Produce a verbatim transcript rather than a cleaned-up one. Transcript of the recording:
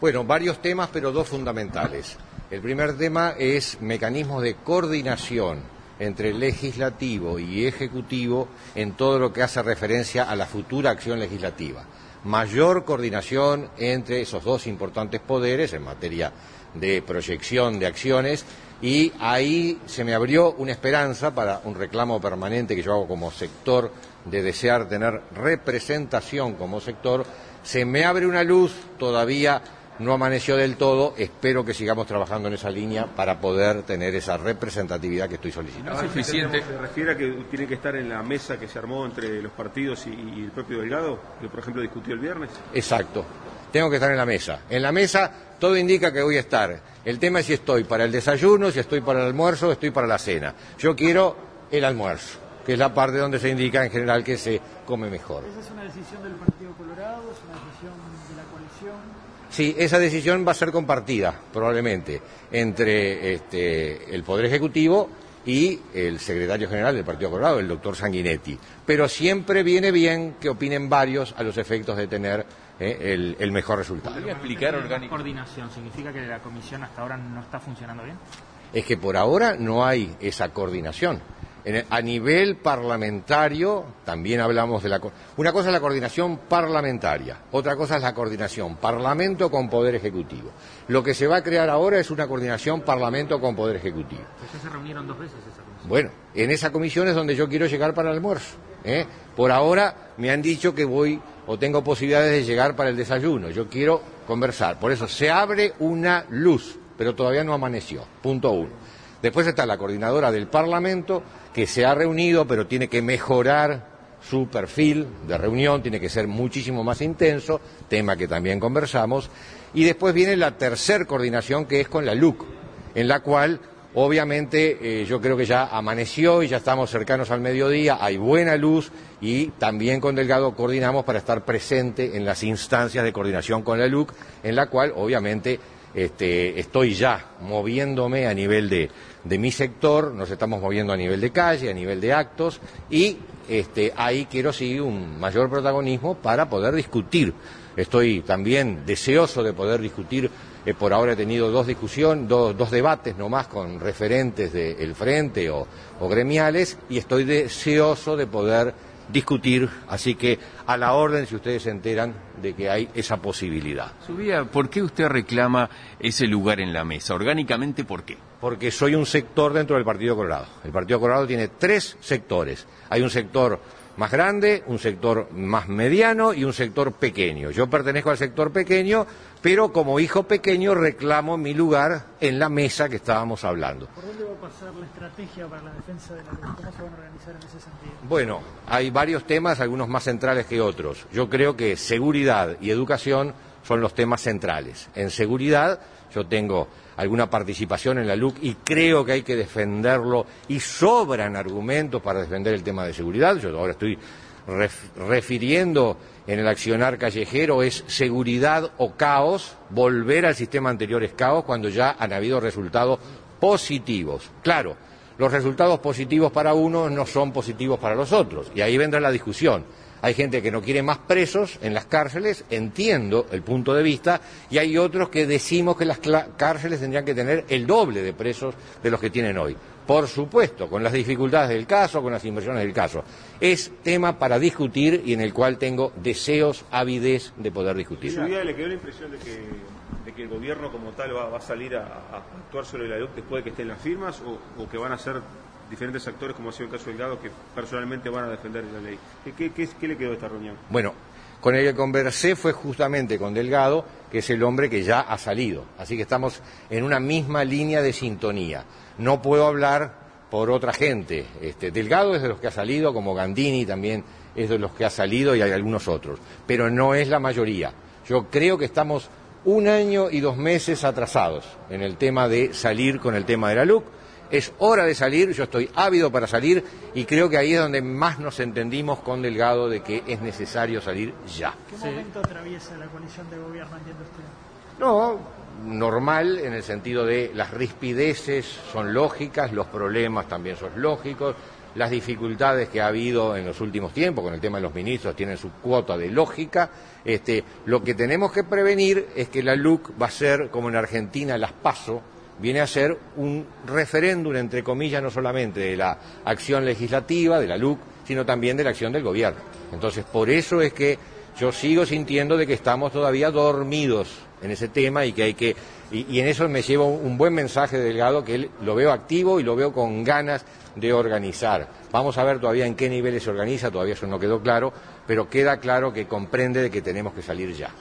Bueno, varios temas, pero dos fundamentales. El primer tema es mecanismos de coordinación entre legislativo y ejecutivo en todo lo que hace referencia a la futura acción legislativa. Mayor coordinación entre esos dos importantes poderes en materia de proyección de acciones, y ahí se me abrió una esperanza para un reclamo permanente que yo hago como sector de desear tener representación como sector. Se me abre una luz, todavía no amaneció del todo, espero que sigamos trabajando en esa línea para poder tener esa representatividad que estoy solicitando. ¿No es suficiente? ¿Se refiere a que tiene que estar en la mesa que se armó entre los partidos y, y el propio Delgado, que por ejemplo discutió el viernes? Exacto, tengo que estar en la mesa. En la mesa todo indica que voy a estar. El tema es si estoy para el desayuno, si estoy para el almuerzo, o estoy para la cena. Yo quiero el almuerzo, que es la parte donde se indica en general que se come mejor. ¿Esa es una decisión del Partido Colorado? ¿Es una decisión de la coalición? Sí, esa decisión va a ser compartida, probablemente, entre este, el Poder Ejecutivo y el secretario general del Partido Colorado, el doctor Sanguinetti. Pero siempre viene bien que opinen varios a los efectos de tener eh, el, el mejor resultado. ¿Podría explicar orgánicamente? ¿Coordinación significa que la comisión hasta ahora no está funcionando bien? Es que por ahora no hay esa coordinación. En, a nivel parlamentario también hablamos de la... Una cosa es la coordinación parlamentaria, otra cosa es la coordinación Parlamento con Poder Ejecutivo. Lo que se va a crear ahora es una coordinación Parlamento con Poder Ejecutivo. ¿Ustedes se reunieron dos veces esa comisión? Bueno, en esa comisión es donde yo quiero llegar para el almuerzo, ¿eh? Por ahora me han dicho que voy o tengo posibilidades de llegar para el desayuno. Yo quiero conversar, por eso se abre una luz, pero todavía no amaneció, punto uno. Después está la coordinadora del Parlamento, que se ha reunido, pero tiene que mejorar su perfil de reunión, tiene que ser muchísimo más intenso, tema que también conversamos. Y después viene la tercer coordinación, que es con la L U C, en la cual, obviamente, eh, yo creo que ya amaneció y ya estamos cercanos al mediodía, hay buena luz, y también con Delgado coordinamos para estar presente en las instancias de coordinación con la L U C, en la cual, obviamente, Este, estoy ya moviéndome a nivel de, de mi sector, nos estamos moviendo a nivel de calle, a nivel de actos, y este, ahí quiero seguir un mayor protagonismo para poder discutir. Estoy también deseoso de poder discutir, eh, por ahora he tenido dos discusiones, dos, dos debates nomás con referentes del Frente o, o gremiales, y estoy deseoso de poder discutir, así que a la orden si ustedes se enteran de que hay esa posibilidad. Subía, ¿por qué usted reclama ese lugar en la mesa? Orgánicamente, ¿por qué? Porque soy un sector dentro del Partido Colorado. El Partido Colorado tiene tres sectores. Hay un sector más grande, un sector más mediano y un sector pequeño. Yo pertenezco al sector pequeño, pero como hijo pequeño reclamo mi lugar en la mesa que estábamos hablando. ¿Por dónde va a pasar la estrategia para la defensa de la luz? ¿Cómo se van a organizar en ese sentido? Bueno, hay varios temas, algunos más centrales que otros. Yo creo que seguridad y educación son los temas centrales. En seguridad yo tengo alguna participación en la L U C y creo que hay que defenderlo, y sobran argumentos para defender el tema de seguridad. Yo ahora estoy ref, refiriendo en el accionar callejero, es seguridad o caos. Volver al sistema anterior es caos cuando ya han habido resultados positivos. Claro, los resultados positivos para unos no son positivos para los otros, y ahí vendrá la discusión. Hay gente que no quiere más presos en las cárceles, entiendo el punto de vista, y hay otros que decimos que las cárceles tendrían que tener el doble de presos de los que tienen hoy. Por supuesto, con las dificultades del caso, con las inversiones del caso. Es tema para discutir y en el cual tengo deseos, avidez de poder discutir. ¿Su vida le quedó la impresión de que, de que el gobierno como tal va, va a salir a, a actuar sobre la L U C después de que estén las firmas, o, o que van a ser diferentes actores, como ha sido el caso de Delgado, que personalmente van a defender la ley? ¿Qué, qué, qué, qué le quedó de esta reunión? Bueno, con el que conversé fue justamente con Delgado, que es el hombre que ya ha salido. Así que estamos en una misma línea de sintonía. No puedo hablar por otra gente. Este, Delgado es de los que ha salido, como Gandini también es de los que ha salido, y hay algunos otros. Pero no es la mayoría. Yo creo que estamos un año y dos meses atrasados en el tema de salir con el tema de la L U C. Es hora de salir, yo estoy ávido para salir, y creo que ahí es donde más nos entendimos con Delgado de que es necesario salir ya. ¿Qué momento atraviesa la coalición de gobierno, entiende usted? No, normal en el sentido de las rispideces son lógicas, los problemas también son lógicos, las dificultades que ha habido en los últimos tiempos con el tema de los ministros, tienen su cuota de lógica. Este, lo que tenemos que prevenir es que la L U C va a ser, como en Argentina las PASO, viene a ser un referéndum, entre comillas, no solamente de la acción legislativa, de la L U C, sino también de la acción del gobierno. Entonces, por eso es que yo sigo sintiendo de que estamos todavía dormidos en ese tema y que hay que, y, y en eso me lleva un buen mensaje de Delgado, que él lo veo activo y lo veo con ganas de organizar. Vamos a ver todavía en qué niveles se organiza, todavía eso no quedó claro, pero queda claro que comprende de que tenemos que salir ya.